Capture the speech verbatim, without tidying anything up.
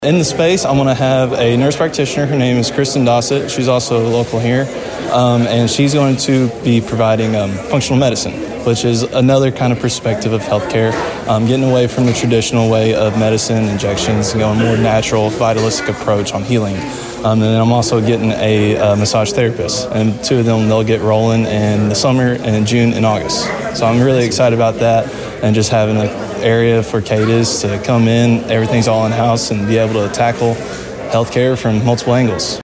In the space, I'm going to have a nurse practitioner. Her name is Kristen Dossett. She's also local here, um, and she's going to be providing um, functional medicine, which is another kind of perspective of healthcare, um, getting away from the traditional way of medicine, injections, and going more natural, vitalistic approach on healing. Um, and then I'm also getting a uh, massage therapist, and two of them, they'll get rolling in the summer and in June and August. So I'm really excited about that, and just having an area for Cadiz to come in, everything's all in-house, and be able to tackle healthcare from multiple angles.